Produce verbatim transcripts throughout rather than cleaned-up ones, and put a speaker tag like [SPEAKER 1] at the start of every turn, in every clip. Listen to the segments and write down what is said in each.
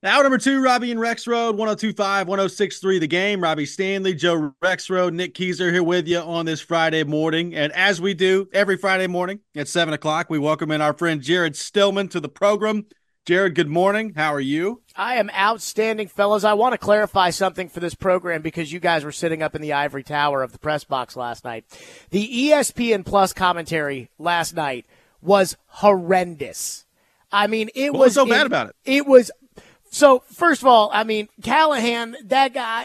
[SPEAKER 1] Hour number two, Robbie and Rex Road, one oh two point five, one oh six point three The Game. Robbie Stanley, Joe Rex Road, Nick Keyser here with you on this Friday morning. And as we do every Friday morning at seven o'clock, we welcome in our friend Jared Stillman to the program. Jared, good morning. How are you?
[SPEAKER 2] I am outstanding, fellas. I want to clarify something for this program because you guys were sitting up in the ivory tower of the press box last night. The E S P N Plus commentary last night was horrendous. I mean, it
[SPEAKER 1] What
[SPEAKER 2] was,
[SPEAKER 1] was so
[SPEAKER 2] it,
[SPEAKER 1] bad about it?
[SPEAKER 2] It was so. First of all, I mean, Callahan, that guy.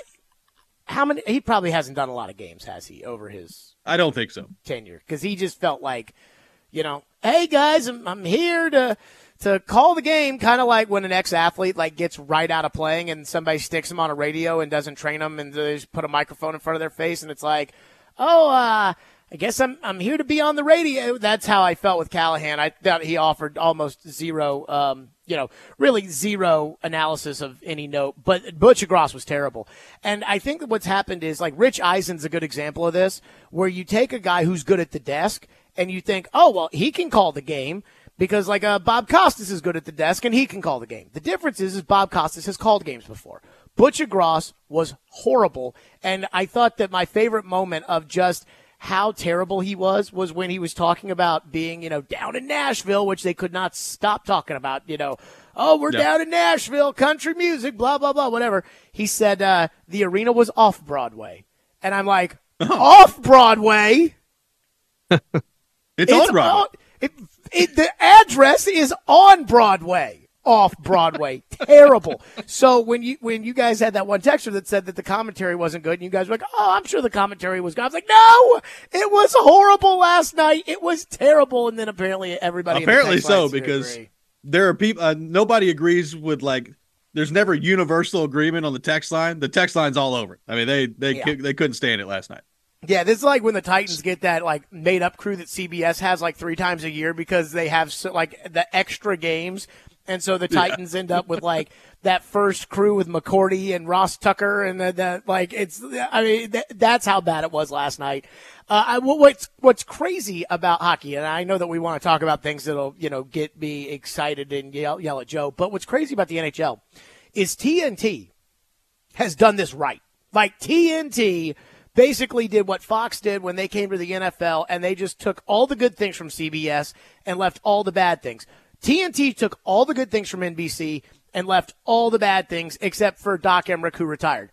[SPEAKER 2] How many? He probably hasn't done a lot of games, has he, over his
[SPEAKER 1] I don't think so.
[SPEAKER 2] tenure? Because he just felt like, you know, hey guys, I'm, I'm here to. To call the game, kind of like when an ex-athlete like gets right out of playing and somebody sticks them on a radio and doesn't train them and they just put a microphone in front of their face and it's like, oh, uh, I guess I'm I'm here to be on the radio. That's how I felt with Callahan. I thought he offered almost zero, um, you know, really zero analysis of any note. But Butch Gross was terrible. And I think that what's happened is like Rich Eisen's a good example of this, where you take a guy who's good at the desk and you think, oh, well, he can call the game. Because, like, uh, Bob Costas is good at the desk, and he can call the game. The difference is, is Bob Costas has called games before. Butcher Gross was horrible, and I thought that my favorite moment of just how terrible he was was when he was talking about being, you know, down in Nashville, which they could not stop talking about, you know, oh, we're
[SPEAKER 1] Yeah.
[SPEAKER 2] down in Nashville, country music, blah, blah, blah, whatever. He said uh, the arena was off-Broadway. And I'm like,
[SPEAKER 1] Oh.
[SPEAKER 2] off-Broadway?
[SPEAKER 1] It's,
[SPEAKER 2] It's
[SPEAKER 1] on Broadway.
[SPEAKER 2] on- it, it, the address is on Broadway, off Broadway. Terrible. So when you when you guys had that one texter that said that the commentary wasn't good, and you guys were like, "Oh, I'm sure the commentary was good," I was like, "No, it was horrible last night. It was terrible." And then apparently everybody
[SPEAKER 1] Apparently
[SPEAKER 2] in the text
[SPEAKER 1] so,
[SPEAKER 2] lines
[SPEAKER 1] because
[SPEAKER 2] agree.
[SPEAKER 1] there are people, uh, nobody agrees with, like, there's never universal agreement on the text line. The text line's all over it. I mean, they they
[SPEAKER 2] Yeah.
[SPEAKER 1] cou- they couldn't stand it last night.
[SPEAKER 2] Yeah, this is like when the Titans get that like made up crew that C B S has like three times a year because they have so, like the extra games. And so the Titans end up with like that first crew with McCourty and Ross Tucker and the, the like it's I mean th- that's how bad it was last night. Uh, I, what's what's crazy about hockey, and I know that we want to talk about things that'll you know get me excited and yell, yell at Joe, but what's crazy about the N H L is T N T has done this right. Like T N T basically did what Fox did when they came to the N F L, and they just took all the good things from C B S and left all the bad things. T N T took all the good things from N B C and left all the bad things except for Doc Emmerich, who retired.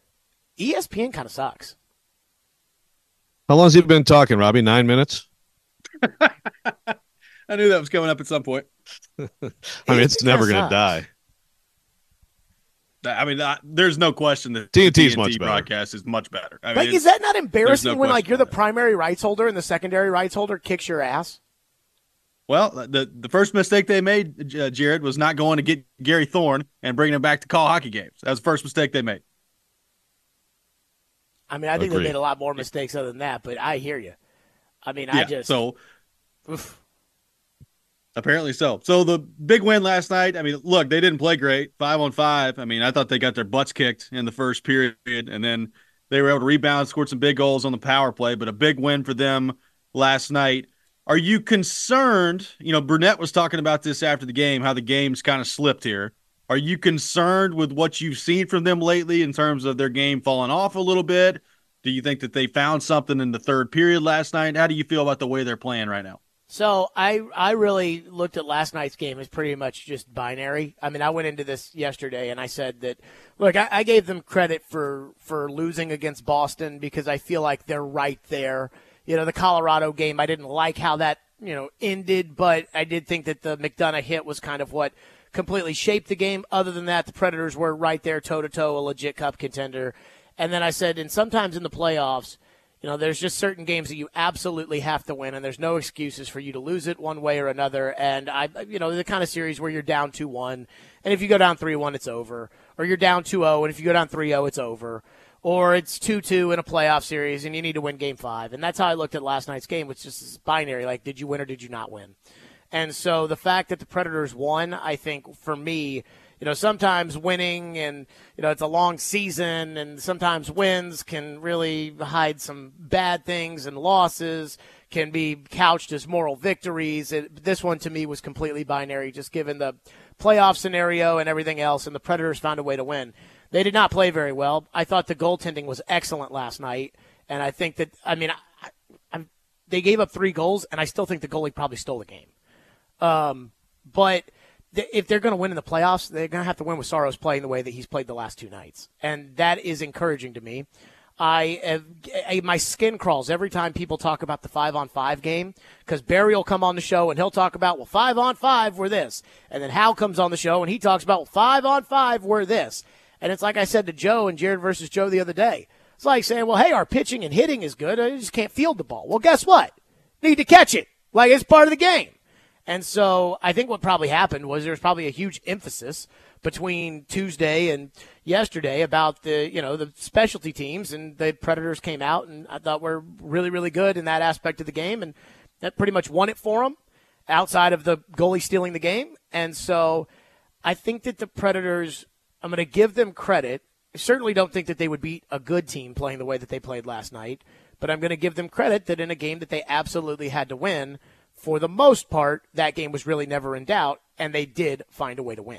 [SPEAKER 2] E S P N kind of sucks.
[SPEAKER 3] How long has he been talking, Robbie? Nine minutes?
[SPEAKER 1] I knew that was coming up at some point.
[SPEAKER 3] I mean, it's
[SPEAKER 2] It
[SPEAKER 3] never
[SPEAKER 2] kinda
[SPEAKER 3] going to
[SPEAKER 2] sucks.
[SPEAKER 3] die.
[SPEAKER 1] I mean, uh, there's no question that
[SPEAKER 3] T N T
[SPEAKER 1] the
[SPEAKER 3] is
[SPEAKER 1] T N T
[SPEAKER 3] much better.
[SPEAKER 1] broadcast is much better. I mean,
[SPEAKER 2] Like,
[SPEAKER 1] it's-
[SPEAKER 2] is that not embarrassing
[SPEAKER 1] no
[SPEAKER 2] when, like,
[SPEAKER 1] question
[SPEAKER 2] you're the
[SPEAKER 1] about that.
[SPEAKER 2] primary rights holder and the secondary rights holder kicks your ass?
[SPEAKER 1] Well, the the first mistake they made, uh, Jared, was not going to get Gary Thorne and bringing him back to call hockey games. That was the first mistake they made.
[SPEAKER 2] I mean, I think
[SPEAKER 3] Agreed.
[SPEAKER 2] they made a lot more mistakes other than that, but I hear you. I mean, I
[SPEAKER 1] Yeah,
[SPEAKER 2] just
[SPEAKER 1] so
[SPEAKER 2] oof.
[SPEAKER 1] apparently so. So the big win last night. I mean, look, they didn't play great, five on five. I mean, I thought they got their butts kicked in the first period, and then they were able to rebound, scored some big goals on the power play. But a big win for them last night. Are you concerned? You know, Burnett was talking about this after the game, how the game's kind of slipped here. Are you concerned with what you've seen from them lately in terms of their game falling off a little bit? Do you think that they found something in the third period last night? How do you feel about the way they're playing right now?
[SPEAKER 2] So I I really looked at last night's game as pretty much just binary. I mean, I went into this yesterday and I said that, look, I, I gave them credit for, for losing against Boston because I feel like they're right there. You know, the Colorado game, I didn't like how that, you know, ended, but I did think that the McDonough hit was kind of what completely shaped the game. Other than that, the Predators were right there toe-to-toe, a legit cup contender. And then I said, and sometimes in the playoffs, you know, there's just certain games that you absolutely have to win, and there's no excuses for you to lose it one way or another. And, I, you know, the kind of series where you're down two one, and if you go down three one, it's over. Or you're down two oh, and if you go down three oh, it's over. Or it's two two in a playoff series, and you need to win game five. And that's how I looked at last night's game, which is just binary, like, did you win or did you not win? And so the fact that the Predators won, I think, for me, you know, sometimes winning and, you know, it's a long season and sometimes wins can really hide some bad things and losses can be couched as moral victories. It, this one to me was completely binary, just given the playoff scenario and everything else, and the Predators found a way to win. They did not play very well. I thought the goaltending was excellent last night, and I think that, I mean, I, I'm, they gave up three goals, and I still think the goalie probably stole the game. Um, but th- if they're going to win in the playoffs, they're going to have to win with Saros playing the way that he's played the last two nights, and that is encouraging to me. I, have, I my skin crawls every time people talk about the five-on-five game, because Barry will come on the show and he'll talk about, well, five-on-five, we're this. And then Hal comes on the show and he talks about, well, five-on-five, we're this. And it's like I said to Joe and Jared versus Joe the other day. It's like saying, well, hey, our pitching and hitting is good. I just can't field the ball. Well, guess what? Need to catch it. Like, it's part of the game. And so I think what probably happened was there was probably a huge emphasis between Tuesday and yesterday about the, you know, the specialty teams, and the Predators came out and I thought were really, really good in that aspect of the game, and that pretty much won it for them outside of the goalie stealing the game. And so I think that the Predators, I'm going to give them credit. I certainly don't think that they would beat a good team playing the way that they played last night, but I'm going to give them credit that in a game that they absolutely had to win, for the most part, that game was really never in doubt, and they did find a way to win.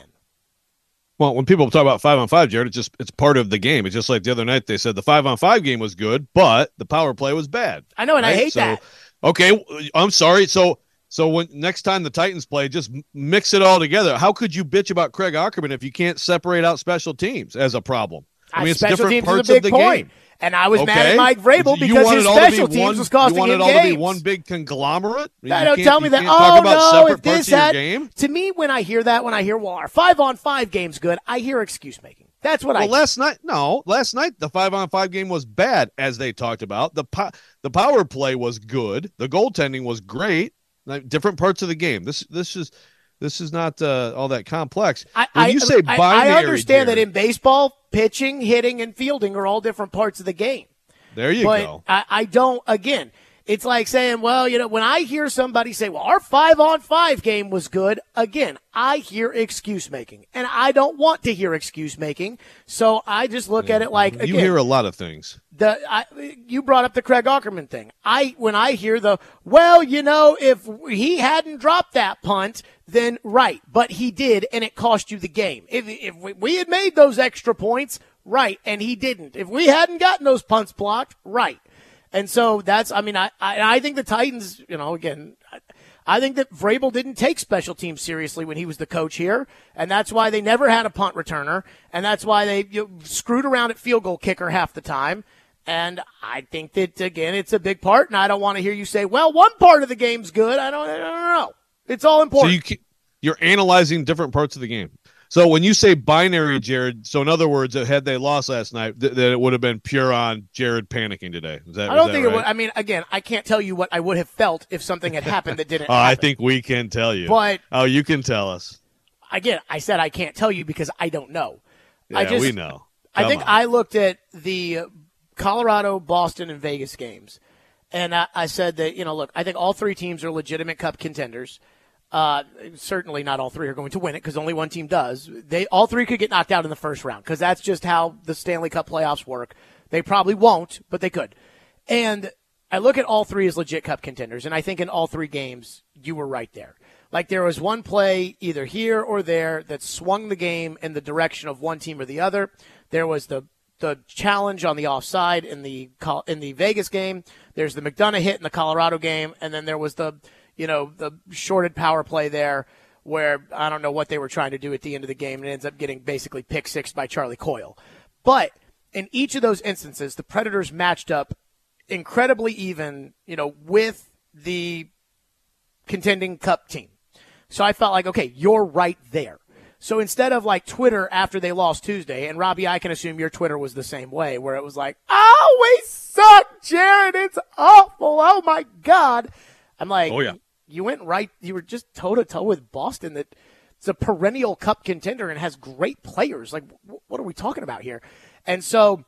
[SPEAKER 3] Well, when people talk about five on five, Jared, it's just it's part of the game. It's just like the other night they said the five on five game was good, but the power play was bad.
[SPEAKER 2] I know, and right? I hate so, that.
[SPEAKER 3] Okay, I'm sorry. So, so when next time the Titans play, just mix it all together. How could you bitch about Craig Ackerman if you can't separate out special teams as a problem? I mean, it's
[SPEAKER 2] special
[SPEAKER 3] different
[SPEAKER 2] teams
[SPEAKER 3] parts
[SPEAKER 2] is a big
[SPEAKER 3] of the
[SPEAKER 2] point.
[SPEAKER 3] game.
[SPEAKER 2] And I was
[SPEAKER 3] okay.
[SPEAKER 2] mad at Mike Vrabel because his special teams
[SPEAKER 3] one,
[SPEAKER 2] was costing him games.
[SPEAKER 3] You want it all to be one big conglomerate? You
[SPEAKER 2] don't tell me that. Oh, no, if this had – to me, when I hear that, when I hear, well, our five-on-five game's good, I hear excuse-making. That's what
[SPEAKER 3] well,
[SPEAKER 2] I
[SPEAKER 3] – Well, last night – no, last night the five-on-five game was bad, as they talked about. The po- the power play was good. The goaltending was great. Like, different parts of the game. This this is – This is not uh, all that complex. When
[SPEAKER 2] I,
[SPEAKER 3] you say
[SPEAKER 2] I,
[SPEAKER 3] binary,
[SPEAKER 2] I understand
[SPEAKER 3] Jared,
[SPEAKER 2] that in baseball, pitching, hitting, and fielding are all different parts of the game.
[SPEAKER 3] There you
[SPEAKER 2] but
[SPEAKER 3] go.
[SPEAKER 2] I, I don't, again, it's like saying, well, you know, when I hear somebody say, well, our five-on-five game was good, again, I hear excuse-making. And I don't want to hear excuse-making, so I just look yeah. at it like, again.
[SPEAKER 3] You hear a lot of things.
[SPEAKER 2] The I, you brought up the Craig Ackerman thing. I When I hear the, well, you know, if he hadn't dropped that punt, then right, but he did, and it cost you the game. If, if we had made those extra points, right, and he didn't. If we hadn't gotten those punts blocked, right. And so that's, I mean, I, I, I think the Titans, you know, again, I, I think that Vrabel didn't take special teams seriously when he was the coach here, and that's why they never had a punt returner, and that's why they you know, screwed around at field goal kicker half the time. And I think that, again, it's a big part, and I don't want to hear you say, well, one part of the game's good. I don't, I don't know. It's all important.
[SPEAKER 3] So you, you're analyzing different parts of the game. So when you say binary, Jared, so in other words, had they lost last night, th- then it would have been pure on Jared panicking today. Is that,
[SPEAKER 2] I don't
[SPEAKER 3] is that
[SPEAKER 2] think
[SPEAKER 3] right?
[SPEAKER 2] it would. I mean, again, I can't tell you what I would have felt if something had happened that didn't
[SPEAKER 3] oh,
[SPEAKER 2] happen.
[SPEAKER 3] I think we can tell you.
[SPEAKER 2] But
[SPEAKER 3] oh, you can tell us.
[SPEAKER 2] Again, I said I can't tell you because I don't know.
[SPEAKER 3] Yeah,
[SPEAKER 2] I just,
[SPEAKER 3] we know.
[SPEAKER 2] Come I think
[SPEAKER 3] on.
[SPEAKER 2] I looked at the Colorado, Boston, and Vegas games, and I, I said that, you know, look, I think all three teams are legitimate Cup contenders. Uh, certainly not all three are going to win it because only one team does. They all three could get knocked out in the first round because that's just how the Stanley Cup playoffs work. They probably won't, but they could. And I look at all three as legit Cup contenders, and I think in all three games you were right there. Like there was one play either here or there that swung the game in the direction of one team or the other. There was the the challenge on the offside in the in the Vegas game. There's the McDonough hit in the Colorado game, and then there was the you know, the shorted power play there where I don't know what they were trying to do at the end of the game, and it ends up getting basically pick six by Charlie Coyle. But in each of those instances, the Predators matched up incredibly even, you know, with the contending Cup team. So I felt like, okay, you're right there. So instead of like Twitter after they lost Tuesday, and Robbie, I can assume your Twitter was the same way, where it was like, oh, we suck, Jared, it's awful, oh my God. I'm like,
[SPEAKER 3] oh, yeah.
[SPEAKER 2] You went right. You were just toe-to-toe with Boston that it's a perennial Cup contender and has great players. Like, what are we talking about here? And so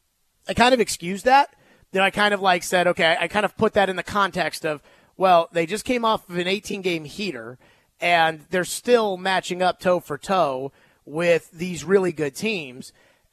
[SPEAKER 2] I kind of excused that. Then I kind of like said, okay, I kind of put that in the context of, well, they just came off of an eighteen-game heater, and they're still matching up toe for toe with these really good teams.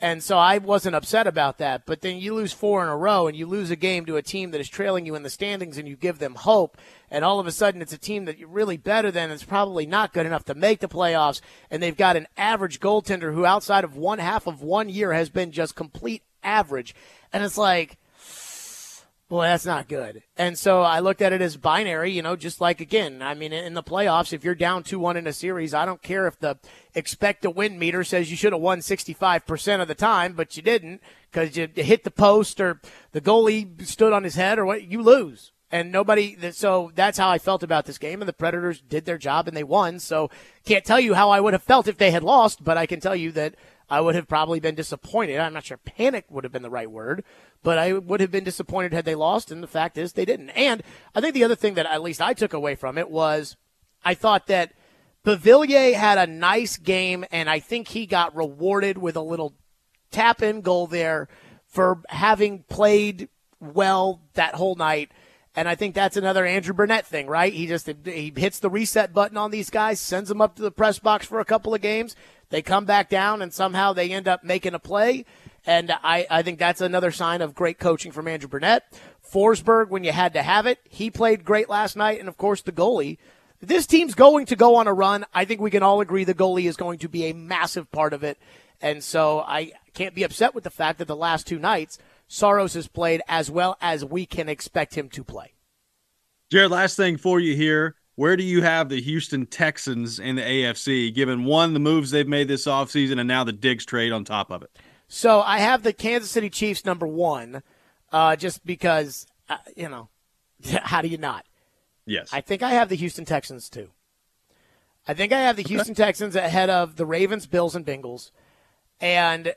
[SPEAKER 2] And so I wasn't upset about that. But then you lose four in a row and you lose a game to a team that is trailing you in the standings and you give them hope. And all of a sudden it's a team that you're really better than. It's probably not good enough to make the playoffs. And they've got an average goaltender who outside of one half of one year has been just complete average. And it's like, boy, that's not good. And so I looked at it as binary, you know, just like, again, I mean, in the playoffs, if you're down two one in a series, I don't care if the expect to win meter says you should have won sixty-five percent of the time, but you didn't because you hit the post or the goalie stood on his head or what, you lose. And nobody, so that's how I felt about this game. And the Predators did their job and they won. So can't tell you how I would have felt if they had lost, but I can tell you that I would have probably been disappointed. I'm not sure panic would have been the right word, but I would have been disappointed had they lost. And the fact is they didn't. And I think the other thing that at least I took away from it was I thought that Beauvillier had a nice game, and I think he got rewarded with a little tap-in goal there for having played well that whole night. And I think that's another Andrew Burnett thing, right? He just he hits the reset button on these guys, sends them up to the press box for a couple of games. They come back down, and somehow they end up making a play. And I, I think that's another sign of great coaching from Andrew Burnett. Forsberg, when you had to have it, he played great last night. And, of course, the goalie. This team's going to go on a run. I think we can all agree the goalie is going to be a massive part of it. And so I can't be upset with the fact that the last two nights, Saros has played as well as we can expect him to play.
[SPEAKER 1] Jared, last thing for you here. Where do you have the Houston Texans in the A F C, given, one, the moves they've made this offseason and now the Diggs trade on top of it?
[SPEAKER 2] So I have the Kansas City Chiefs number one, uh, just because, uh, you know, how do you not?
[SPEAKER 1] Yes.
[SPEAKER 2] I think I have the Houston Texans too. I think I have the Houston okay. Texans ahead of the Ravens, Bills, and Bengals. And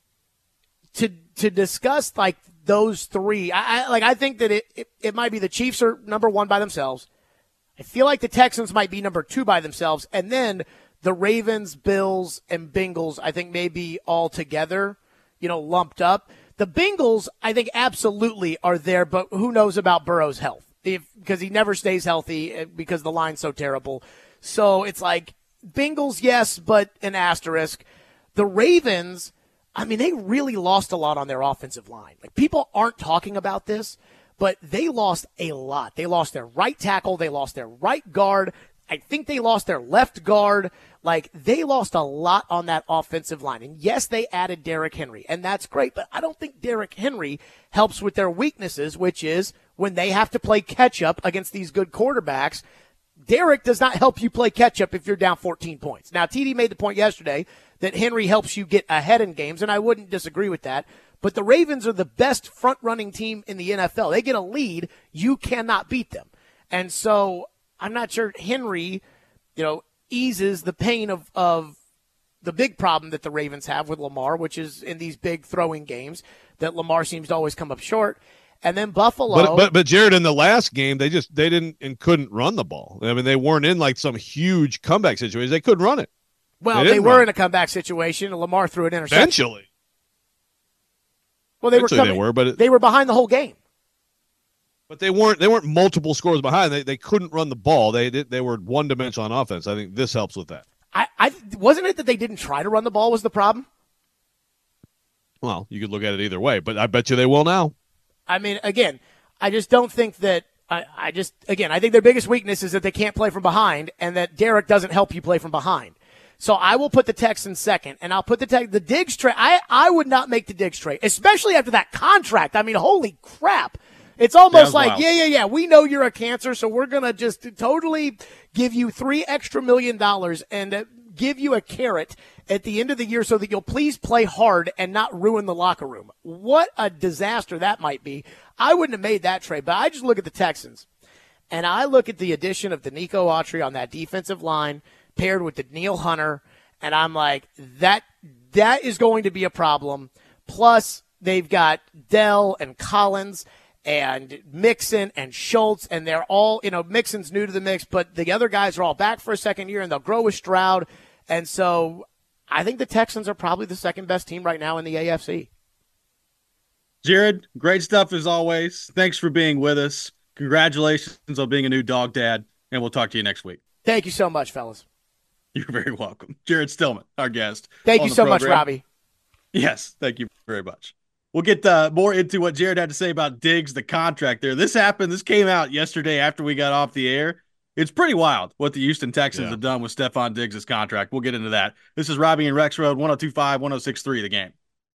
[SPEAKER 2] to to discuss like those three, I, I like I think that it, it, it might be the Chiefs are number one by themselves. I feel like the Texans might be number two by themselves. And then the Ravens, Bills, and Bengals, I think maybe all together, you know, lumped up. The Bengals, I think, absolutely are there, but who knows about Burrow's health? If, because he never stays healthy because the line's so terrible. So it's like Bengals, yes, but an asterisk. The Ravens, I mean, they really lost a lot on their offensive line. Like, people aren't talking about this, but they lost a lot. They lost their right tackle. They lost their right guard. I think they lost their left guard. Like, they lost a lot on that offensive line. And yes, they added Derrick Henry, and that's great, but I don't think Derrick Henry helps with their weaknesses, which is when they have to play catch-up against these good quarterbacks. Derrick does not help you play catch-up if you're down fourteen points. Now, T D made the point yesterday that Henry helps you get ahead in games, and I wouldn't disagree with that. But the Ravens are the best front-running team in the N F L. They get a lead, you cannot beat them. And so I'm not sure Henry, you know, eases the pain of, of the big problem that the Ravens have with Lamar, which is in these big throwing games that Lamar seems to always come up short. And then Buffalo.
[SPEAKER 3] But, but but Jared, in the last game, they just they didn't and couldn't run the ball. I mean, they weren't in like some huge comeback situation. They couldn't run it.
[SPEAKER 2] Well, they, they were in a comeback situation. And Lamar threw an interception.
[SPEAKER 3] Eventually.
[SPEAKER 2] Well, they
[SPEAKER 3] Eventually
[SPEAKER 2] were coming,
[SPEAKER 3] they were, but it,
[SPEAKER 2] they were behind the whole game.
[SPEAKER 3] But they weren't they weren't multiple scores behind. They they couldn't run the ball. They did, they were one dimensional on offense. I think this helps with that.
[SPEAKER 2] I, I wasn't it that they didn't try to run the ball was the problem?
[SPEAKER 3] Well, you could look at it either way, but I bet you they will now.
[SPEAKER 2] I mean, again, I just don't think that I, I just again I think their biggest weakness is that they can't play from behind, and that Derrick doesn't help you play from behind. So I will put the Texans second, and I'll put the Tex- the Diggs trade. I I would not make the Diggs trade, especially after that contract. I mean, holy crap. It's almost like, wild. yeah, yeah, yeah, we know you're a cancer, so we're going to just totally give you three extra million dollars and uh, give you a carrot at the end of the year so that you'll please play hard and not ruin the locker room. What a disaster that might be. I wouldn't have made that trade, but I just look at the Texans, and I look at the addition of Danico Autry on that defensive line paired with Danielle Hunter, and I'm like, that that is going to be a problem. Plus, they've got Dell and Collins and Mixon and Schultz, and they're all, you know, Mixon's new to the mix, but the other guys are all back for a second year, and they'll grow with Stroud. And so I think the Texans are probably the second best team right now in the A F C.
[SPEAKER 1] Jared, great stuff as always. Thanks for being with us. Congratulations on being a new dog dad, and we'll talk to you next week.
[SPEAKER 2] Thank you so much, fellas.
[SPEAKER 1] You're very welcome. Jared Stillman, our guest.
[SPEAKER 2] Thank you so much, Robbie.
[SPEAKER 1] Yes, thank you very much. We'll get uh, more into what Jared had to say about Diggs, the contract there. This happened. This came out yesterday after we got off the air. It's pretty wild what the Houston Texans
[SPEAKER 3] Yeah.
[SPEAKER 1] have done with Stephon Diggs' contract. We'll get into that. This is Robbie and Rex Road, one oh two point five, one oh six point three, the game.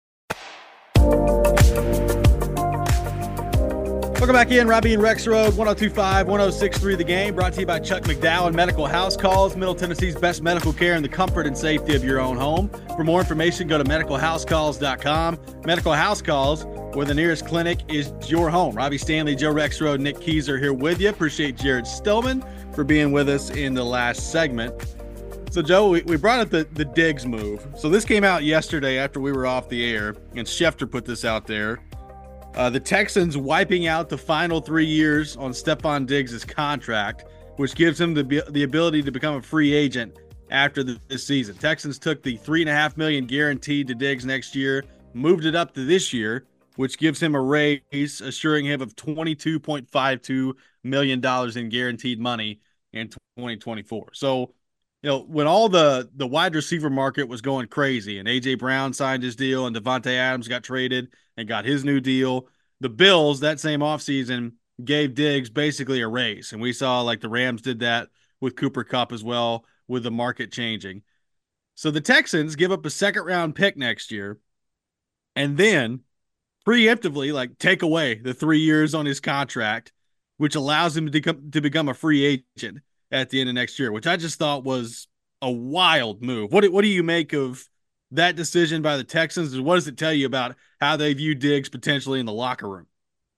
[SPEAKER 1] Welcome back in, Robbie and Rex Road, one oh two point five, one oh six point three, the game, brought to you by Chuck McDowell Medical House Calls, Middle Tennessee's best medical care in the comfort and safety of your own home. For more information, go to medical house calls dot com. Medical House Calls, where the nearest clinic is your home. Robbie Stanley, Joe Rex Road, Nick Keys are here with you. Appreciate Jared Stillman for being with us in the last segment. So, Joe, we, we brought up the, the Diggs move. So this came out yesterday after we were off the air, and Schefter put this out there. Uh, the Texans wiping out the final three years on Stephon Diggs' contract, which gives him the, the ability to become a free agent after the, this season. Texans took the three and a half million guaranteed to Diggs next year, moved it up to this year, which gives him a raise, assuring him of twenty-two point five two million dollars in guaranteed money in twenty twenty-four. So, you know, when all the, the wide receiver market was going crazy and A J Brown signed his deal and Devontae Adams got traded and got his new deal, the Bills that same offseason gave Diggs basically a raise. And we saw like the Rams did that with Cooper Kupp as well, with the market changing. So the Texans give up a second round pick next year and then preemptively like take away the three years on his contract, which allows him to, come, to become a free agent at the end of next year, which I just thought was a wild move. What, what do you make of that decision by the Texans, and what does it tell you about how they view Diggs potentially in the locker room?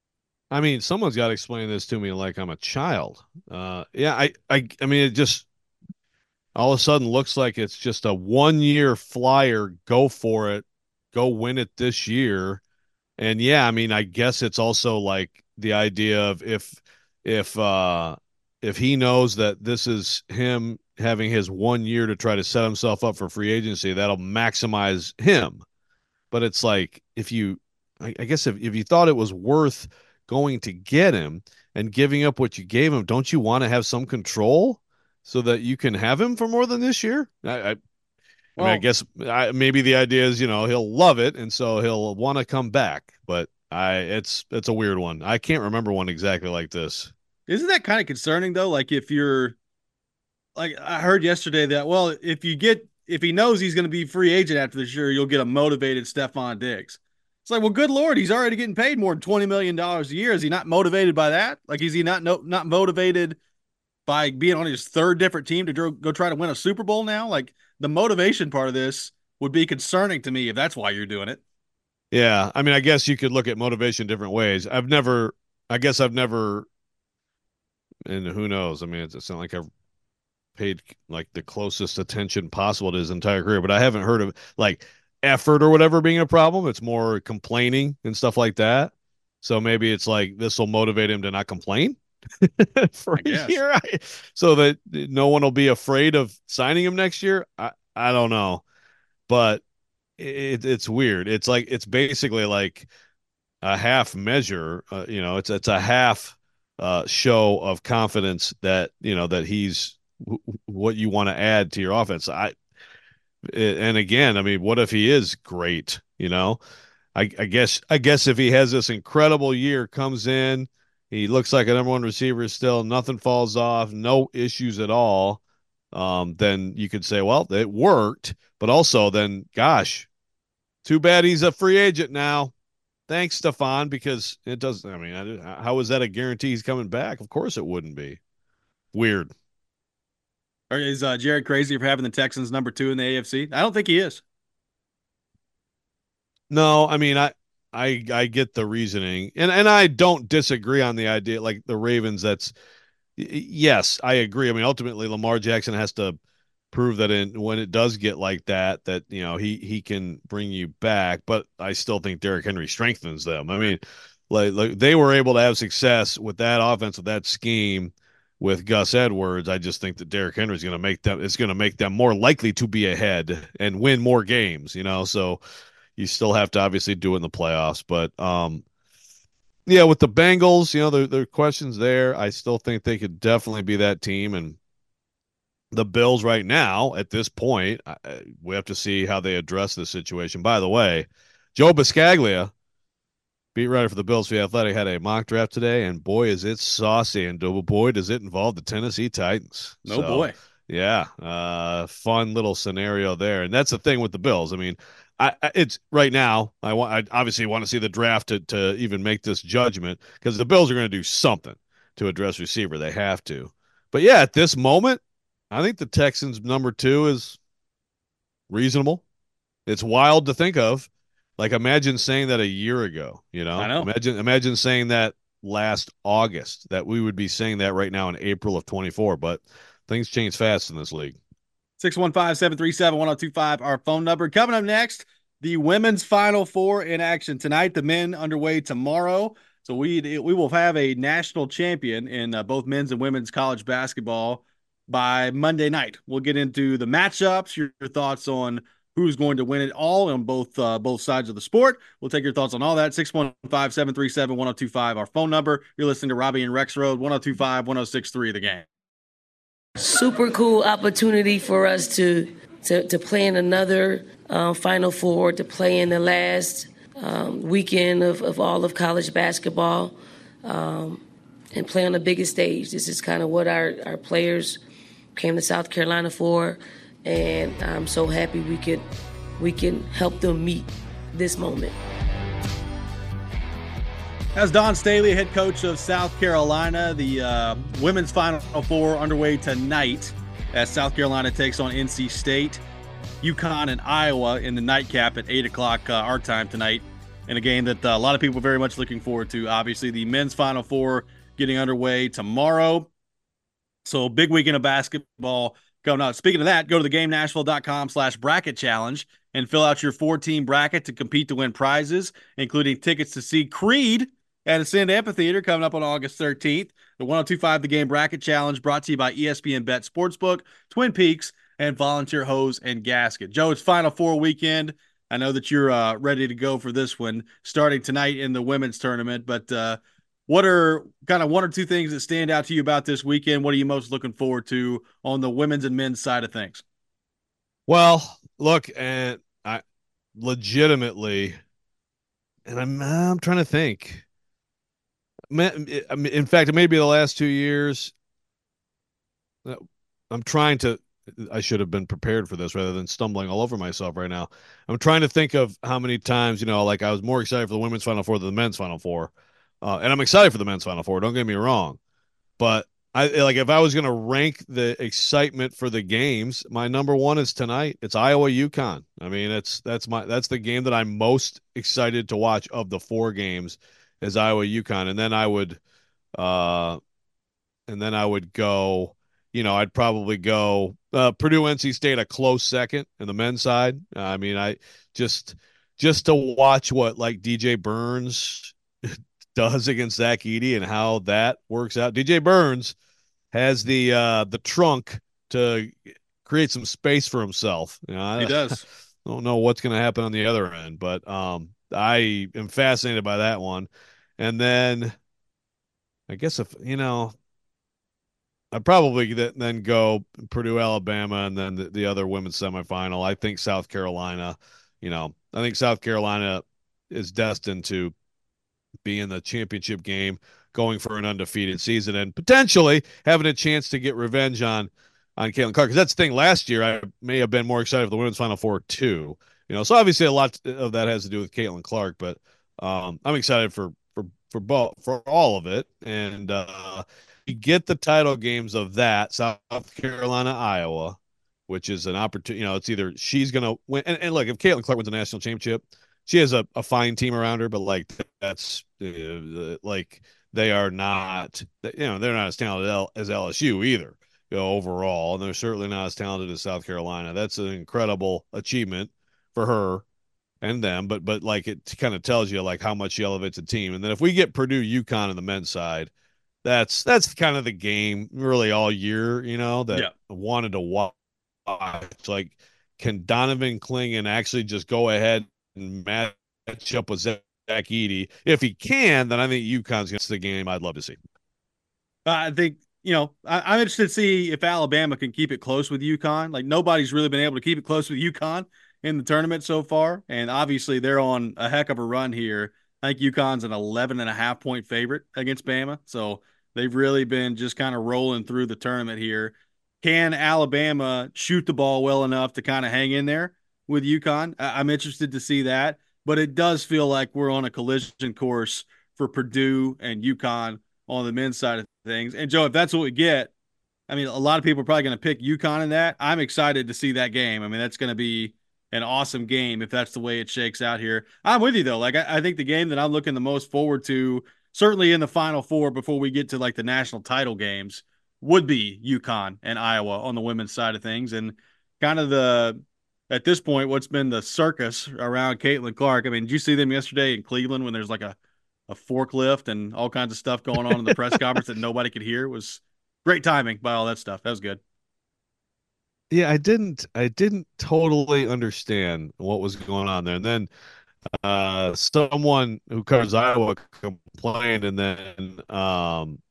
[SPEAKER 3] I mean, someone's got to explain this to me like I'm a child. Uh, yeah, I, I, I mean, it just all of a sudden looks like it's just a one-year flyer. Go for it, go win it this year. And yeah, I mean, I guess it's also like the idea of if, if, uh, if he knows that this is him having his one year to try to set himself up for free agency, that'll maximize him. But it's like, if you, I, I guess if, if you thought it was worth going to get him and giving up what you gave him, don't you want to have some control so that you can have him for more than this year? I, I, I mean, I guess I, maybe the idea is, you know, he'll love it, and so he'll want to come back. But I, it's it's a weird one. I can't remember one exactly like this.
[SPEAKER 1] Isn't that kind of concerning though? Like if you're, like I heard yesterday that, well, if you get, if he knows he's going to be free agent after this year, you'll get a motivated Stephon Diggs. It's like, well, good Lord, he's already getting paid more than twenty million dollars a year. Is he not motivated by that? Like, is he not no, not motivated by being on his third different team to go, go try to win a Super Bowl now? Like, the motivation part of this would be concerning to me if that's why you're doing it.
[SPEAKER 3] Yeah, I mean, I guess you could look at motivation different ways. I've never, I guess I've never, and who knows? I mean, it's, it's not like I've paid like the closest attention possible to his entire career, but I haven't heard of like effort or whatever being a problem. It's more complaining and stuff like that. So maybe it's like this will motivate him to not complain for
[SPEAKER 1] I
[SPEAKER 3] a
[SPEAKER 1] guess.
[SPEAKER 3] year, so that no one will be afraid of signing him next year. I I don't know, but it, it's weird. It's like it's basically like a half measure. Uh, you know, it's it's a half uh, show of confidence that you know that he's w- what you want to add to your offense. I and again, I mean, what if he is great? You know, I, I guess I guess if he has this incredible year, comes in, he looks like a number one receiver still, nothing falls off, no issues at all. Um, then you could say, well, it worked, but also then, gosh, too bad he's a free agent now. Thanks, Stephon, because it doesn't. I mean, how is that a guarantee he's coming back? Of course, it wouldn't be. Weird.
[SPEAKER 1] Or is uh, Jared crazy for having the Texans number two in the A F C? I don't think he is.
[SPEAKER 3] No, I mean, I, I, I get the reasoning, and and I don't disagree on the idea. Like the Ravens, that's yes, I agree. I mean, ultimately, Lamar Jackson has to prove that in when it does get like that, that you know he he can bring you back. But I still think Derrick Henry strengthens them. I mean, like, like they were able to have success with that offense, with that scheme, with Gus Edwards. I just think that Derrick Henry is going to make them. It's going to make them more likely to be ahead and win more games. You know, so you still have to obviously do it in the playoffs, but um. Yeah, with the Bengals, you know, there, there are questions there. I still think they could definitely be that team, and the Bills right now at this point, I, we have to see how they address this situation. By the way, Joe Biscaglia, beat writer for the Bills for the Athletic, had a mock draft today, and boy, is it saucy, and boy, does it involve the Tennessee Titans.
[SPEAKER 1] No
[SPEAKER 3] So,
[SPEAKER 1] boy.
[SPEAKER 3] yeah, uh, fun little scenario there, and that's the thing with the Bills. I mean, I, I it's right now. I want, I obviously want to see the draft to to even make this judgment because the Bills are going to do something to address receiver. They have to, but yeah, at this moment, I think the Texans number two is reasonable. It's wild to think of. Like imagine saying that a year ago, you
[SPEAKER 1] I
[SPEAKER 3] know?
[SPEAKER 1] know.
[SPEAKER 3] Imagine imagine saying that last August that we would be saying that right now in April of twenty-four, but things change fast in this league.
[SPEAKER 1] six one five, seven three seven, one oh two five, our phone number. Coming up next, the women's Final Four in action tonight. The men underway tomorrow. So we we will have a national champion in uh, both men's and women's college basketball by Monday night. We'll get into the matchups, your, your thoughts on who's going to win it all on both uh, both sides of the sport. We'll take your thoughts on all that. six one five, seven three seven, one oh two five, our phone number. You're listening to Robbie and Rex Road, one oh two five, one oh six three, the game.
[SPEAKER 4] Super cool opportunity for us to to, to play in another um, Final Four, to play in the last um, weekend of, of all of college basketball, um, and play on the biggest stage. This is kind of what our, our players came to South Carolina for, and I'm so happy we could we can help them meet this moment.
[SPEAKER 1] As Don Staley, head coach of South Carolina, the uh, women's Final Four underway tonight as South Carolina takes on N C State, UConn, and Iowa in the nightcap at eight o'clock uh, our time tonight in a game that uh, a lot of people are very much looking forward to. Obviously, the men's Final Four getting underway tomorrow. So big weekend of basketball going on. Speaking of that, go to theGameNashville.com slash bracket challenge and fill out your four-team bracket to compete to win prizes, including tickets to see Creed at Ascend Amphitheater coming up on August thirteenth. The one oh two five The Game Bracket Challenge brought to you by E S P N Bet Sportsbook, Twin Peaks, and Volunteer Hose and Gasket. Joe, it's Final Four weekend. I know that you're uh, ready to go for this one starting tonight in the women's tournament, but uh, what are kind of one or two things that stand out to you about this weekend? What are you most looking forward to on the women's and men's side of things?
[SPEAKER 3] Well, look, and I legitimately, and I'm I'm trying to think. In fact, it may be the last two years. I'm trying to. I should have been prepared for this rather than stumbling all over myself right now. I'm trying to think of how many times, you know, like I was more excited for the women's Final Four than the men's Final Four. Uh, and I'm excited for the men's Final Four. Don't get me wrong. But I like if I was going to rank the excitement for the games, my number one is tonight. It's Iowa UConn. I mean, it's that's my that's the game that I'm most excited to watch of the four games is Iowa UConn. And then I would uh and then I would go, you know, I'd probably go uh, Purdue N C State a close second in the men's side. I mean, I just just to watch what like D J Burns does against Zach Edey and how that works out. D J Burns has the uh, the trunk to create some space for himself. You know,
[SPEAKER 1] He
[SPEAKER 3] I,
[SPEAKER 1] does.
[SPEAKER 3] I don't know what's going to happen on the other end, but um, I am fascinated by that one. And then I guess if you know, I'd probably then go Purdue, Alabama, and then the, the other women's semifinal. I think South Carolina. You know, I think South Carolina is destined to be in the championship game, going for an undefeated season, and potentially having a chance to get revenge on on Caitlin Clark. Because that's the thing. Last year, I may have been more excited for the women's Final Four too. You know, so obviously a lot of that has to do with Caitlin Clark, but um, I'm excited for for for both for all of it. And uh, you get the title games of that South Carolina, Iowa, which is an opportunity. You know, it's either she's going to win. And, and look, if Caitlin Clark wins a national championship, she has a, a fine team around her, but like that's uh, like they are not, you know, they're not as talented as L S U either, you know, overall, and they're certainly not as talented as South Carolina. That's an incredible achievement for her and them, but but like it kind of tells you like how much she elevates a team. And then if we get Purdue UConn on the men's side, that's that's kind of the game really all year, you know, that
[SPEAKER 1] Yeah.
[SPEAKER 3] I wanted to watch. Like, can Donovan Clingan actually just go ahead and match up with Zach Edey? If he can, then I think UConn's going to the game I'd love to see.
[SPEAKER 1] I think you know, I, I'm interested to see if Alabama can keep it close with UConn. Like nobody's really been able to keep it close with UConn in the tournament so far, and obviously they're on a heck of a run here. I think UConn's an eleven and a half point favorite against Bama, so they've really been just kind of rolling through the tournament here. Can Alabama shoot the ball well enough to kind of hang in there with UConn? I- I'm interested to see that, but it does feel like we're on a collision course for Purdue and UConn on the men's side of things. And Joe, if that's what we get, I mean, a lot of people are probably going to pick UConn in that. I'm excited to see that game. I mean, that's going to be an awesome game if that's the way it shakes out here. I'm with you though. Like, I, I think the game that I'm looking the most forward to, certainly in the Final Four before we get to like the national title games, would be UConn and Iowa on the women's side of things, and kind of the at this point what's been the circus around Caitlin Clark. I mean, did you see them yesterday in Cleveland when there's like a a forklift and all kinds of stuff going on in the press conference that nobody could hear? It was great timing by all that stuff. That was good.
[SPEAKER 3] Yeah, I didn't I didn't totally understand what was going on there. And then uh someone who covers Iowa complained, and then um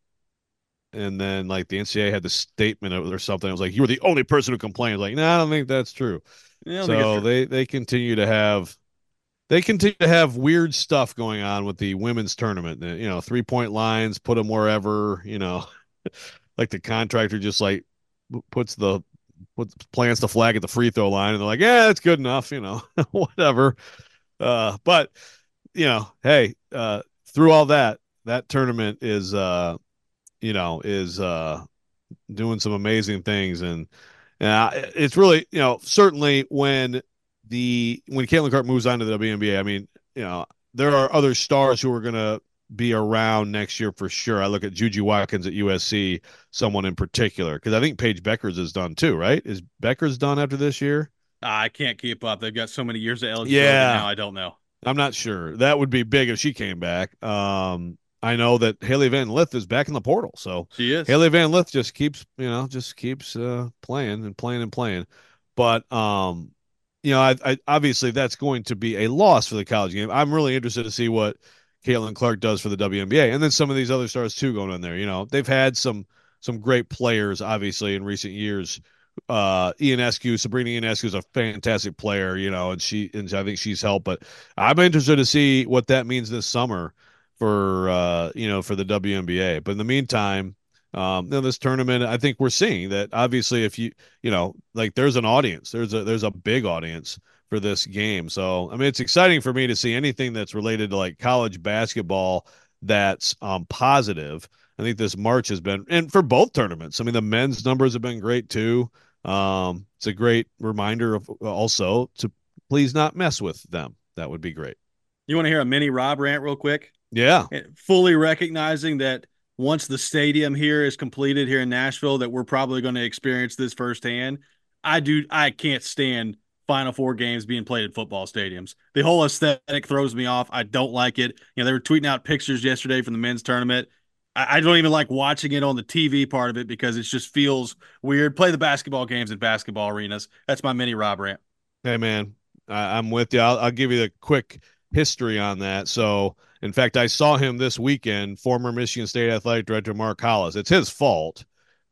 [SPEAKER 3] and then like the N C double A had the statement or something. It was like, you were the only person who complained. Like, no, nah, I don't think that's true.
[SPEAKER 1] I don't think it's
[SPEAKER 3] So
[SPEAKER 1] true.
[SPEAKER 3] they they continue to have they continue to have weird stuff going on with the women's tournament. You know, three point lines, put them wherever. You know, like the contractor just like puts the puts plants the flag at the free throw line, and they're like, yeah, that's good enough. You know, whatever. Uh, but you know, hey, uh, through all that, that tournament is uh, you know, is uh doing some amazing things, and and I, it's really, you know, certainly when the when Caitlin Clark moves on to the W N B A, I mean, you know, there are other stars who are going to be around next year for sure. I look at Juju Watkins at U S C, someone in particular, because I think Paige Beckers is done too, right? Is Beckers done after this year?
[SPEAKER 1] I can't keep up. They've got so many years of eligibility
[SPEAKER 3] Yeah,
[SPEAKER 1] now. I don't know.
[SPEAKER 3] I'm not sure. That would be big if she came back. Um, I know that Haley Van Lith is back in the portal, so
[SPEAKER 1] She is.
[SPEAKER 3] Haley Van Lith just keeps, you know, just keeps uh, playing and playing and playing. But um, you know, I, I obviously that's going to be a loss for the college game. I'm really interested to see what Caitlin Clark does for the W N B A, and then some of these other stars too going on there. You know, they've had some some great players, obviously, in recent years. Uh, Ionescu, Sabrina Ionescu is a fantastic player, you know, and she and I think she's helped. But I'm interested to see what that means this summer for uh, you know, for the W N B A. But in the meantime, um, you know, this tournament, I think we're seeing that obviously if you you know, like there's an audience, there's a there's a big audience for this game. So I mean, it's exciting for me to see anything that's related to like college basketball that's um, positive. I think this March has been, and for both tournaments. I mean, the men's numbers have been great too. Um, it's a great reminder of also to please not mess with them. That would be great.
[SPEAKER 1] You want to hear a mini Rob rant real quick?
[SPEAKER 3] Yeah.
[SPEAKER 1] Fully recognizing that once the stadium here is completed here in Nashville, that we're probably going to experience this firsthand. I do. I can't stand Final Four games being played at football stadiums. The whole aesthetic throws me off. I don't like it. You know, they were tweeting out pictures yesterday from the men's tournament. I, I don't even like watching it on the T V part of it because it just feels weird. Play the basketball games in basketball arenas. That's my mini Rob rant.
[SPEAKER 3] Hey, man, I, I'm with you. I'll, I'll give you the quick history on that. So, in fact, I saw him this weekend, former Michigan State athletic director Mark Hollis. It's his fault.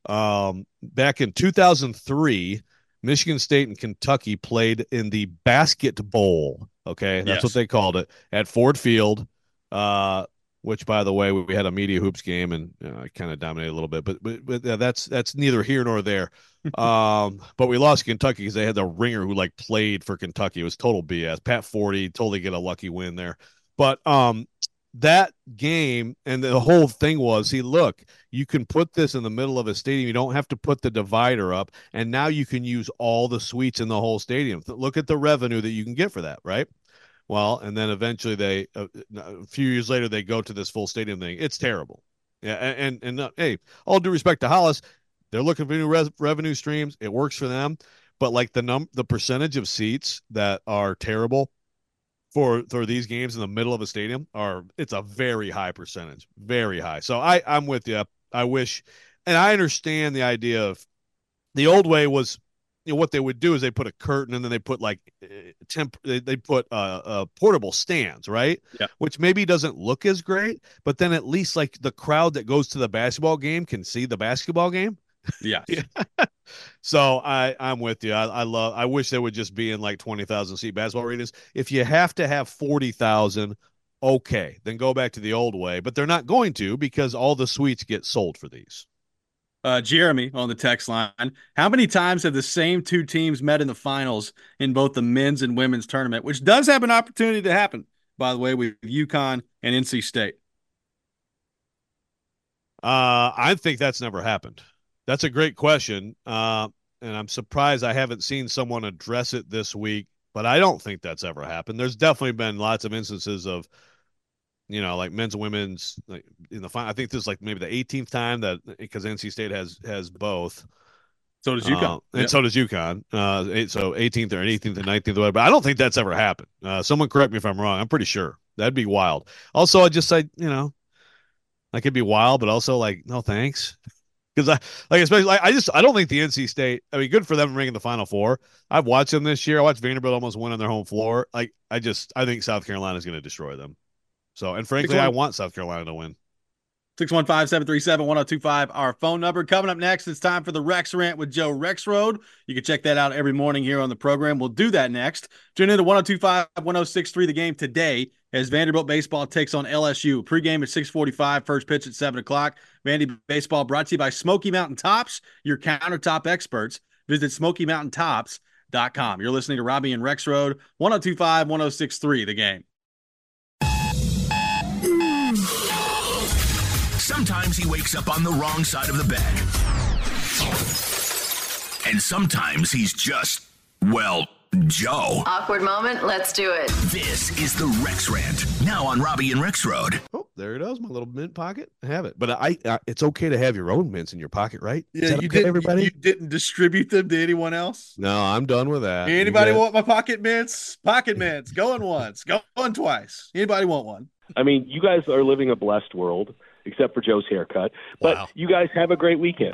[SPEAKER 3] Um, back in two thousand three, Michigan State and Kentucky played in the Basket Bowl. Okay, that's
[SPEAKER 1] Yes.
[SPEAKER 3] what they called it at Ford Field. Uh, which, by the way, we had a media hoops game, and you know, I kind of dominated a little bit, but but, but that's that's neither here nor there. um, but we lost Kentucky because they had the ringer who like played for Kentucky. It was total B S. Pat Forty totally get a lucky win there, but um, that game and the whole thing was, see, look, you can put this in the middle of a stadium. You don't have to put the divider up, and now you can use all the suites in the whole stadium. Look at the revenue that you can get for that, right? Well, and then eventually they, uh, a few years later, they go to this full stadium thing. It's terrible. Yeah, and and, and uh, hey, all due respect to Hollis, they're looking for new res- revenue streams. It works for them, but like the num the percentage of seats that are terrible for for these games in the middle of a stadium are it's a very high percentage, very high. So I I'm with you. I wish, and I understand the idea of the old way was you know, what they would do is they put a curtain and then they put like temp, they, they put uh, uh, portable stands, right?
[SPEAKER 1] Yeah.
[SPEAKER 3] Which maybe doesn't look as great, but then at least like the crowd that goes to the basketball game can see the basketball game.
[SPEAKER 1] Yes.
[SPEAKER 3] Yeah. So I, I'm with you. I, I love, I wish they would just be in like twenty thousand seat basketball arenas. If you have to have forty thousand, okay, then go back to the old way, but they're not going to because all the suites get sold for these.
[SPEAKER 1] Uh, Jeremy on the text line. How many times have the same two teams met in the finals in both the men's and women's tournament, which does have an opportunity to happen, by the way, with UConn and N C State?
[SPEAKER 3] Uh, I think that's never happened. That's a great question. Uh, and I'm surprised I haven't seen someone address it this week, but I don't think that's ever happened. There's definitely been lots of instances of, you know, like men's and women's like in the final. I think this is like maybe the eighteenth time that because N C State has has both.
[SPEAKER 1] So does UConn.
[SPEAKER 3] Uh, and yep. so does UConn. Uh, eight, so eighteenth or eighteenth and nineteenth, but I don't think that's ever happened. Uh, someone correct me if I'm wrong. I'm pretty sure that'd be wild. Also, I just say, you know, I could be wild, but also like, no, thanks. Because I like, especially, I just, I don't think the N C State, I mean, good for them ringing the Final Four. I've watched them this year. I watched Vanderbilt almost win on their home floor. Like, I just, I think South Carolina is going to destroy them. So, and frankly, I want South Carolina to win.
[SPEAKER 1] six one five, seven three seven, one oh two five, our phone number. Coming up next, it's time for the Rex Rant with Joe Rexrode. You can check that out every morning here on the program. We'll do that next. Tune in to one oh two five, one oh six three, the game today as Vanderbilt baseball takes on L S U. Pregame at six forty-five, first pitch at seven o'clock. Vandy baseball brought to you by Smoky Mountain Tops, your countertop experts. Visit smoky mountain tops dot com. You're listening to Robbie and Rexrode, one oh two five, one oh six three, the game.
[SPEAKER 5] Sometimes he wakes up on the wrong side of the bed. And sometimes he's just, well, Joe.
[SPEAKER 6] Awkward moment, let's do it.
[SPEAKER 5] This is the Rex Rant, now on Robbie and Rexrode.
[SPEAKER 3] Oh, there it is, my little mint pocket. I have it. But I, I it's okay to have your own mints in your pocket, right?
[SPEAKER 1] Yeah, you
[SPEAKER 3] okay,
[SPEAKER 1] didn't,
[SPEAKER 3] everybody?
[SPEAKER 1] You didn't distribute them to anyone else?
[SPEAKER 3] No, I'm done with that.
[SPEAKER 1] Anybody want my pocket mints? Pocket mints. Going once, going twice. Anybody want one?
[SPEAKER 7] I mean, you guys are living a blessed world, except for Joe's haircut. But wow. You guys have a great weekend.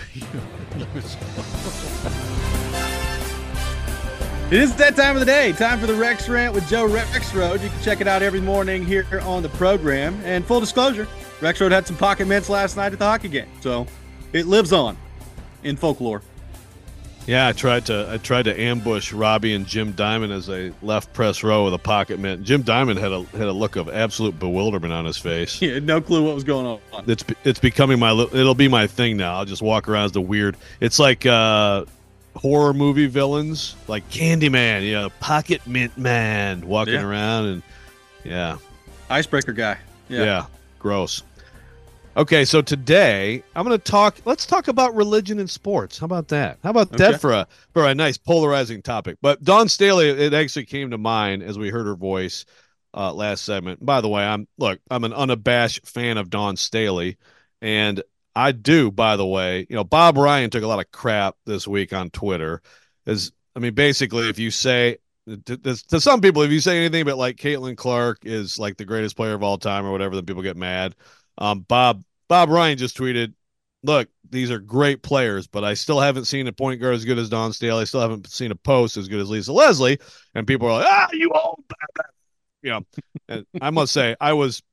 [SPEAKER 1] It is that time of the day. Time for the Rex Rant with Joe Rexrode. You can check it out every morning here on the program. And full disclosure, Rexrode had some pocket mints last night at the hockey game. So it lives on in folklore.
[SPEAKER 3] Yeah, I tried to I tried to ambush Robbie and Jim Diamond as they left press row with a pocket mint. Jim Diamond had a had a look of absolute bewilderment on his face.
[SPEAKER 1] He had no clue what was going on.
[SPEAKER 3] It's it's becoming my it'll be my thing now. I'll just walk around as the weird. It's like uh, horror movie villains, like Candyman, you know, Pocket Mint Man, walking yeah. around and yeah,
[SPEAKER 1] icebreaker guy.
[SPEAKER 3] Yeah, yeah, gross. Okay, so today I'm going to talk. Let's talk about religion and sports. How about that? How about okay. that for a for a nice polarizing topic? But Dawn Staley, it actually came to mind as we heard her voice uh, last segment. By the way, I'm look, I'm an unabashed fan of Dawn Staley, and I do. By the way, you know, Bob Ryan took a lot of crap this week on Twitter. Is I mean, basically, if you say to, to some people, if you say anything but like Caitlin Clark is like the greatest player of all time or whatever, then people get mad. Um, Bob Bob Ryan just tweeted, look, these are great players, but I still haven't seen a point guard as good as Dawn Staley. I still haven't seen a post as good as Lisa Leslie. And people are like, ah, you old. You know, and I must say, I was,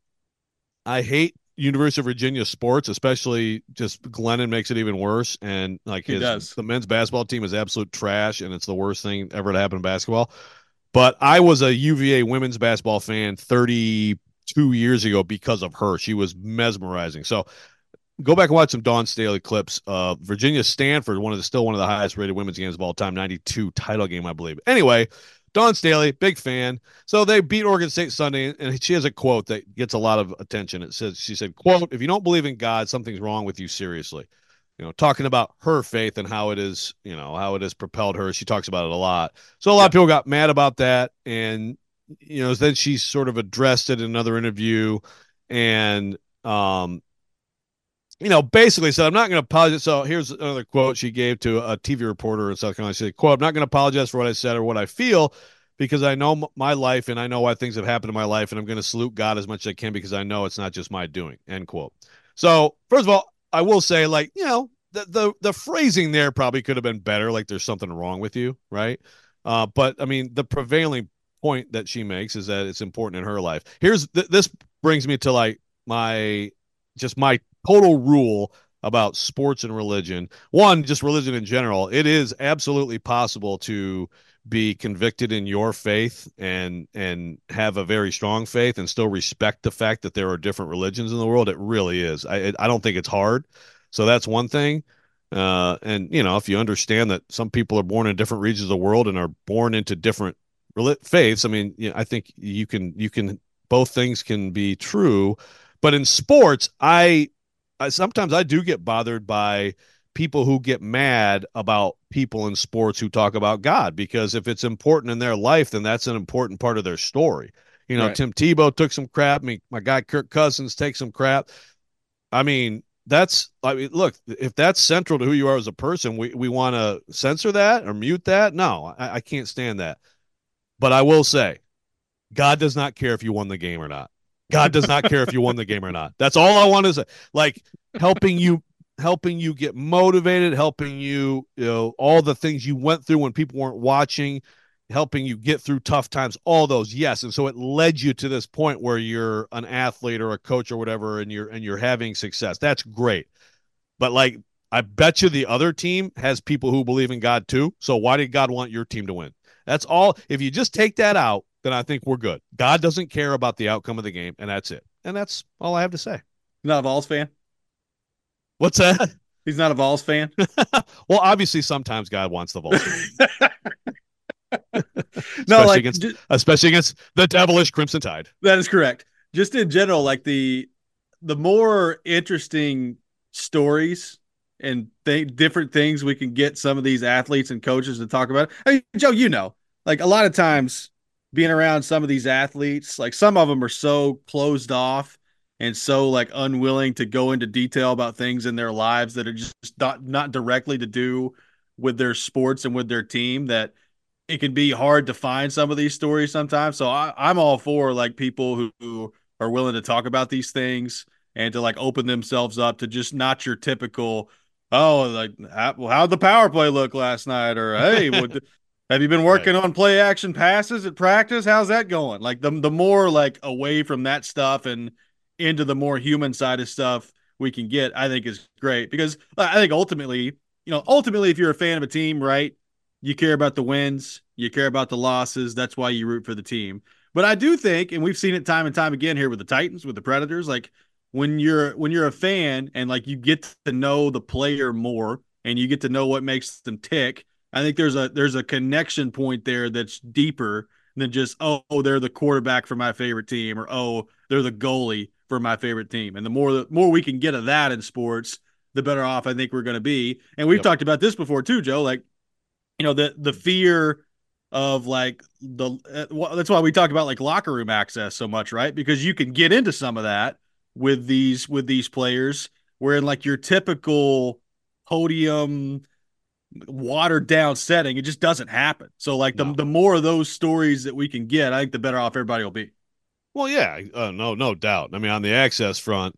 [SPEAKER 3] I hate University of Virginia sports, especially just Glennon makes it even worse. And like his,
[SPEAKER 1] does.
[SPEAKER 3] the men's basketball team is absolute trash, and it's the worst thing ever to happen in basketball. But I was a U V A women's basketball fan thirty two years ago because of her. She was mesmerizing. So go back and watch some Dawn Staley clips. Uh, Virginia Stanford, one of the still one of the highest rated women's games of all time, ninety-two title game, I believe. Anyway, Dawn Staley, big fan. So they beat Oregon State Sunday, and she has a quote that gets a lot of attention. It says, she said, quote, if you don't believe in God, something's wrong with you seriously. You know, talking about her faith and how it is, you know, how it has propelled her. She talks about it a lot. So a lot yeah. of people got mad about that. And you know, then she sort of addressed it in another interview and, um, you know, basically said, I'm not going to apologize. So here's another quote she gave to a T V reporter in South Carolina. She said, quote, I'm not going to apologize for what I said or what I feel because I know my life and I know why things have happened in my life. And I'm going to salute God as much as I can because I know it's not just my doing, end quote. So first of all, I will say, like, you know, the, the the phrasing there probably could have been better, like there's something wrong with you, right? Uh, but I mean, the prevailing point that she makes is that it's important in her life. Here's th- this brings me to like my just my total rule about sports and religion. One, just religion in general. It is absolutely possible to be convicted in your faith and and have a very strong faith and still respect the fact that there are different religions in the world. It really is. I I don't think it's hard. So that's one thing. Uh, and you know, if you understand that some people are born in different regions of the world and are born into different faiths, I mean, you know, I think you can you can both things can be true. But in sports, I, I sometimes I do get bothered by people who get mad about people in sports who talk about God, because if it's important in their life, then that's an important part of their story. You know, right. Tim Tebow took some crap. I mean, my guy Kirk Cousins takes some crap. I mean, that's I mean, look, if that's central to who you are as a person, we, we want to censor that or mute that. No, I, I can't stand that. But I will say, God does not care if you won the game or not. God does not care if you won the game or not. That's all I want to say. Like helping you, helping you get motivated, helping you, you know, all the things you went through when people weren't watching, helping you get through tough times, all those. Yes. And so it led you to this point where you're an athlete or a coach or whatever, and you're, and you're having success. That's great. But like, I bet you the other team has people who believe in God too. So why did God want your team to win? That's all. If you just take that out, then I think we're good. God doesn't care about the outcome of the game, and that's it. And that's all I have to say.
[SPEAKER 1] Not a Vols fan?
[SPEAKER 3] What's that?
[SPEAKER 1] He's not a Vols fan?
[SPEAKER 3] Well, obviously, sometimes God wants the Vols.
[SPEAKER 1] no, like
[SPEAKER 3] against,
[SPEAKER 1] just,
[SPEAKER 3] especially against the devilish Crimson Tide.
[SPEAKER 1] That is correct. Just in general, like the the more interesting stories and th- different things we can get some of these athletes and coaches to talk about. I mean, Joe, you know, like a lot of times being around some of these athletes, like some of them are so closed off and so like unwilling to go into detail about things in their lives that are just not, not directly to do with their sports and with their team, that it can be hard to find some of these stories sometimes. So I, I'm all for like people who, who are willing to talk about these things and to like open themselves up to just not your typical, oh, like how, how'd the power play look last night? Or, hey, what, have you been working right. on play action passes at practice? How's that going? Like the, the more like away from that stuff and into the more human side of stuff we can get, I think is great, because I think ultimately, you know, ultimately, if you're a fan of a team, right, you care about the wins, you care about the losses. That's why you root for the team. But I do think, and we've seen it time and time again here with the Titans, with the Predators, like when you're, when you're a fan and like you get to know the player more and you get to know what makes them tick, I think there's a, there's a connection point there that's deeper than just, oh, they're the quarterback for my favorite team, or, oh, they're the goalie for my favorite team. And the more, the more we can get of that in sports, the better off I think we're going to be. And we've yep. talked about this before too, Joe, like, you know, the, the fear of like the, uh, that's why we talk about like locker room access so much, right? Because you can get into some of that with these, with these players, where in like your typical podium, watered down setting, it just doesn't happen. So like the, no. the more of those stories that we can get, I think the better off everybody will be.
[SPEAKER 3] Well, yeah, uh, no, no doubt. I mean, on the access front,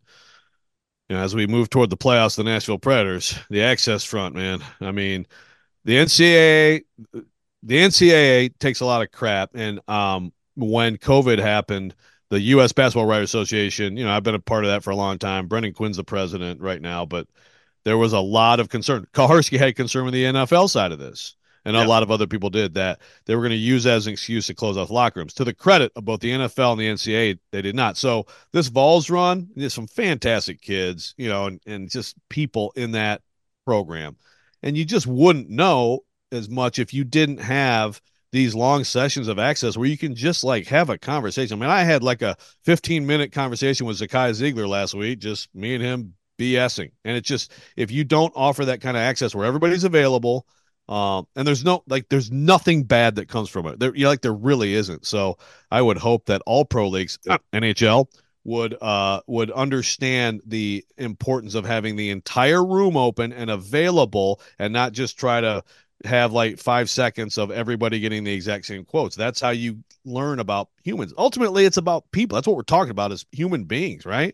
[SPEAKER 3] you know, as we move toward the playoffs, the Nashville Predators, the access front, man. I mean, the N C double A, the N C double A takes a lot of crap. And um, when COVID happened, the U S Basketball Writers Association, you know, I've been a part of that for a long time. Brendan Quinn's the president right now, but there was a lot of concern. Kaharski had concern with the N F L side of this, and yep. a lot of other people did, that they were going to use that as an excuse to close off locker rooms. To the credit of both the N F L and the N C double A, they did not. So this Vols run, there's some fantastic kids, you know, and, and just people in that program. And you just wouldn't know as much if you didn't have these long sessions of access where you can just like have a conversation. I mean, I had like a fifteen minute conversation with Zakai Ziegler last week, just me and him BSing. And it's just, if you don't offer that kind of access where everybody's available, um, and there's no, like, there's nothing bad that comes from it. There, you know, like there really isn't. So I would hope that all pro leagues, N H L, would, uh, would understand the importance of having the entire room open and available, and not just try to have like five seconds of everybody getting the exact same quotes. That's how you learn about humans. Ultimately, it's about people. That's what we're talking about, is human beings, right?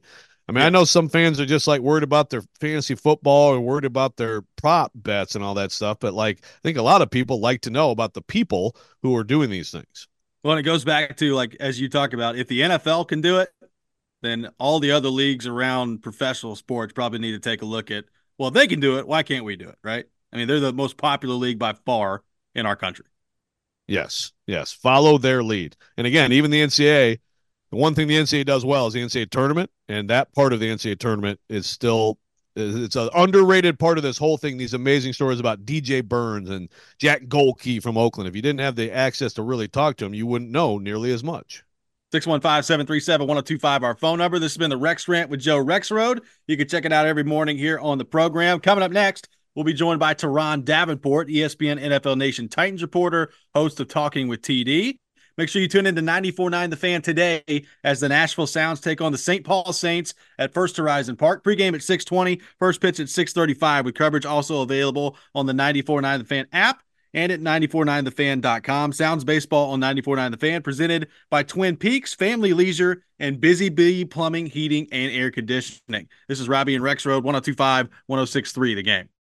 [SPEAKER 3] I mean, yeah. I know some fans are just like worried about their fantasy football or worried about their prop bets and all that stuff. But like, I think a lot of people like to know about the people who are doing these things.
[SPEAKER 1] Well, and it goes back to, like, as you talk about, if the N F L can do it, then all the other leagues around professional sports probably need to take a look at, well, if they can do it, why can't we do it, right? I mean, they're the most popular league by far in our country.
[SPEAKER 3] Yes, yes. Follow their lead. And again, even the N C double A, the one thing the N C double A does well is the N C double A tournament, and that part of the N C double A tournament is still it's an underrated part of this whole thing. These amazing stories about D J Burns and Jack Golke from Oakland. If you didn't have the access to really talk to him, you wouldn't know nearly as much.
[SPEAKER 1] six one five, seven three seven, one oh two five, our phone number. This has been the Rex Rant with Joe Rexrode. You can check it out every morning here on the program. Coming up next, we'll be joined by Teron Davenport, E S P N N F L Nation Titans reporter, host of Talking with T D. Make sure you tune in to ninety-four point nine The Fan today as the Nashville Sounds take on the Saint Paul Saints at First Horizon Park. Pre-game at six twenty, first pitch at six thirty-five, with coverage also available on the ninety-four point nine The Fan app and at nine four nine the fan dot com. Sounds baseball on ninety-four point nine The Fan, presented by Twin Peaks Family Leisure and Busy Bee Plumbing, Heating, and Air Conditioning. This is Robbie and Rexrode, one oh two five, one oh six point three The Game.